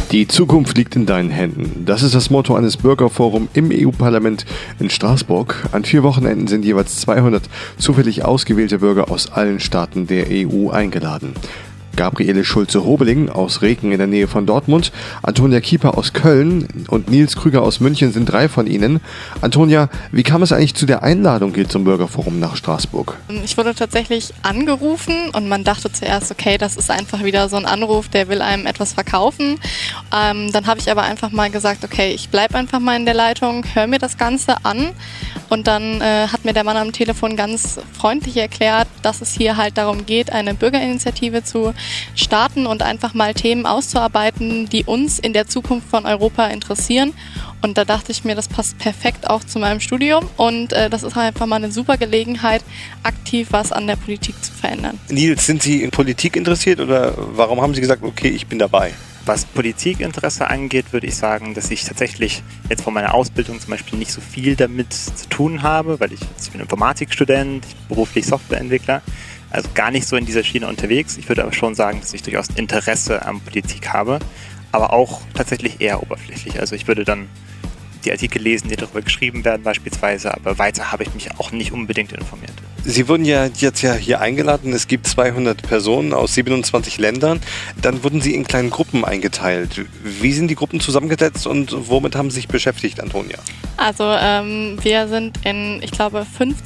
Die Zukunft liegt in deinen Händen. Das ist das Motto eines Bürgerforums im EU-Parlament in Straßburg. An 4 Wochenenden sind jeweils 200 zufällig ausgewählte Bürger aus allen Staaten der EU eingeladen. Gabriele Schulze-Hobeling aus Reken in der Nähe von Dortmund, Antonia Kieper aus Köln und Nils Krüger aus München sind 3 von ihnen. Antonia, wie kam es eigentlich zu der Einladung hier zum Bürgerforum nach Straßburg? Ich wurde tatsächlich angerufen und man dachte zuerst, okay, das ist einfach wieder so ein Anruf, der will einem etwas verkaufen. Dann habe ich aber einfach mal gesagt, okay, ich bleibe einfach mal in der Leitung, höre mir das Ganze an. Und dann hat mir der Mann am Telefon ganz freundlich erklärt, dass es hier halt darum geht, eine Bürgerinitiative zu starten und einfach mal Themen auszuarbeiten, die uns in der Zukunft von Europa interessieren. Und da dachte ich mir, das passt perfekt auch zu meinem Studium und das ist einfach mal eine super Gelegenheit, aktiv was an der Politik zu verändern. Nils, sind Sie in Politik interessiert oder warum haben Sie gesagt, okay, ich bin dabei? Was Politikinteresse angeht, würde ich sagen, dass ich tatsächlich jetzt von meiner Ausbildung zum Beispiel nicht so viel damit zu tun habe, weil ich bin Informatikstudent, beruflich Softwareentwickler, also gar nicht so in dieser Schiene unterwegs. Ich würde aber schon sagen, dass ich durchaus Interesse an Politik habe, aber auch tatsächlich eher oberflächlich. Also ich würde dann die Artikel lesen, die darüber geschrieben werden beispielsweise, aber weiter habe ich mich auch nicht unbedingt informiert. Sie wurden ja jetzt hier eingeladen, es gibt 200 Personen aus 27 Ländern, dann wurden Sie in kleinen Gruppen eingeteilt. Wie sind die Gruppen zusammengesetzt und womit haben Sie sich beschäftigt, Antonia? Also wir sind in, ich glaube,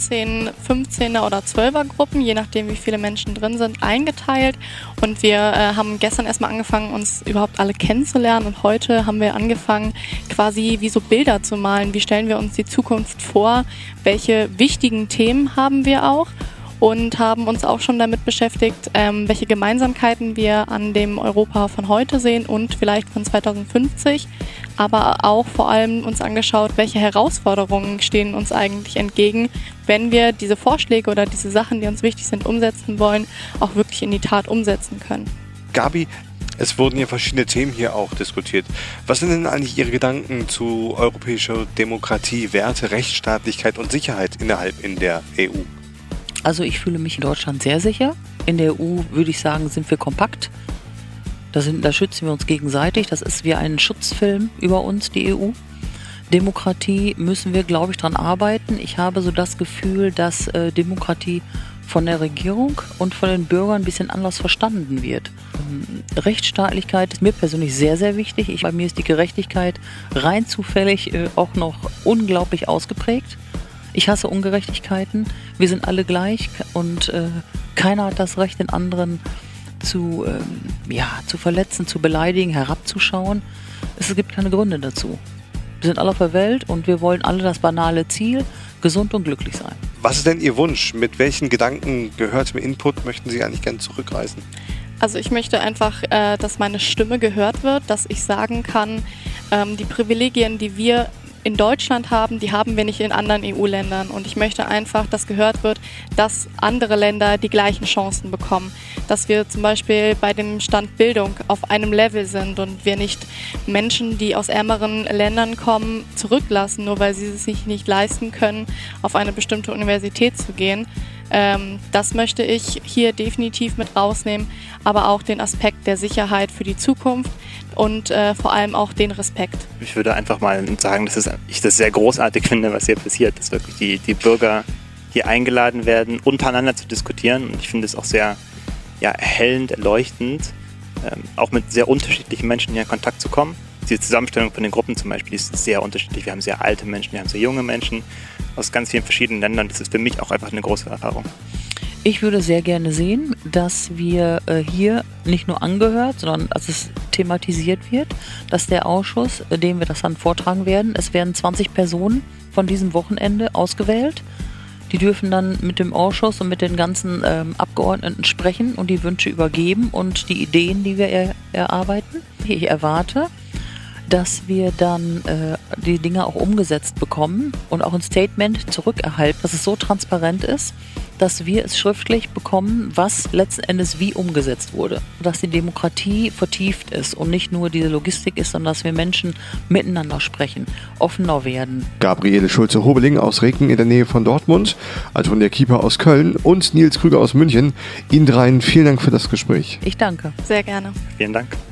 15er oder 12er Gruppen, je nachdem wie viele Menschen drin sind, eingeteilt und wir haben gestern erstmal angefangen, uns überhaupt alle kennenzulernen und heute haben wir angefangen, quasi wie so Bilder zu malen, wie stellen wir uns die Zukunft vor, welche wichtigen Themen haben wir auch und haben uns auch schon damit beschäftigt, welche Gemeinsamkeiten wir an dem Europa von heute sehen und vielleicht von 2050, aber auch vor allem uns angeschaut, welche Herausforderungen stehen uns eigentlich entgegen, wenn wir diese Vorschläge oder diese Sachen, die uns wichtig sind, umsetzen wollen, auch wirklich in die Tat umsetzen können. Gabi, es wurden ja verschiedene Themen hier auch diskutiert. Was sind denn eigentlich Ihre Gedanken zu europäischer Demokratie, Werte, Rechtsstaatlichkeit und Sicherheit in der EU? Also ich fühle mich in Deutschland sehr sicher. In der EU würde ich sagen, sind wir kompakt. Da schützen wir uns gegenseitig. Das ist wie ein Schutzfilm über uns, die EU. Demokratie müssen wir, glaube ich, dran arbeiten. Ich habe so das Gefühl, dass Demokratie von der Regierung und von den Bürgern ein bisschen anders verstanden wird. Rechtsstaatlichkeit ist mir persönlich sehr, sehr wichtig. Bei mir ist die Gerechtigkeit rein zufällig auch noch unglaublich ausgeprägt. Ich hasse Ungerechtigkeiten. Wir sind alle gleich und keiner hat das Recht, den anderen zu verletzen, zu beleidigen, herabzuschauen. Es gibt keine Gründe dazu. Wir sind alle auf der Welt und wir wollen alle das banale Ziel, gesund und glücklich sein. Was ist denn Ihr Wunsch? Mit welchen Gedanken, gehörtem Input möchten Sie eigentlich gerne zurückreisen? Also ich möchte einfach, dass meine Stimme gehört wird, dass ich sagen kann, die Privilegien, die wir in Deutschland haben, die haben wir nicht in anderen EU-Ländern. Und ich möchte einfach, dass gehört wird, dass andere Länder die gleichen Chancen bekommen. Dass wir zum Beispiel bei dem Stand Bildung auf einem Level sind und wir nicht Menschen, die aus ärmeren Ländern kommen, zurücklassen, nur weil sie es sich nicht leisten können, auf eine bestimmte Universität zu gehen. Das möchte ich hier definitiv mit rausnehmen, aber auch den Aspekt der Sicherheit für die Zukunft und vor allem auch den Respekt. Ich würde einfach mal sagen, dass ich das sehr großartig finde, was hier passiert, dass wirklich die Bürger hier eingeladen werden, untereinander zu diskutieren und ich finde es auch sehr erhellend, erleuchtend, auch mit sehr unterschiedlichen Menschen hier in Kontakt zu kommen. Die Zusammenstellung von den Gruppen zum Beispiel ist sehr unterschiedlich. Wir haben sehr alte Menschen, wir haben sehr junge Menschen aus ganz vielen verschiedenen Ländern. Das ist für mich auch einfach eine große Erfahrung. Ich würde sehr gerne sehen, dass wir hier nicht nur angehört, sondern dass es thematisiert wird, dass der Ausschuss, dem wir das dann vortragen werden, es werden 20 Personen von diesem Wochenende ausgewählt. Die dürfen dann mit dem Ausschuss und mit den ganzen Abgeordneten sprechen und die Wünsche übergeben und die Ideen, die wir erarbeiten. Ich erwarte, dass wir dann die Dinge auch umgesetzt bekommen und auch ein Statement zurückerhalten, dass es so transparent ist, dass wir es schriftlich bekommen, was letzten Endes wie umgesetzt wurde. Dass die Demokratie vertieft ist und nicht nur diese Logistik ist, sondern dass wir Menschen miteinander sprechen, offener werden. Gabriele Schulze-Hobeling aus Reken in der Nähe von Dortmund, Antonia Kieper aus Köln und Nils Krüger aus München. Ihnen dreien vielen Dank für das Gespräch. Ich danke. Sehr gerne. Vielen Dank.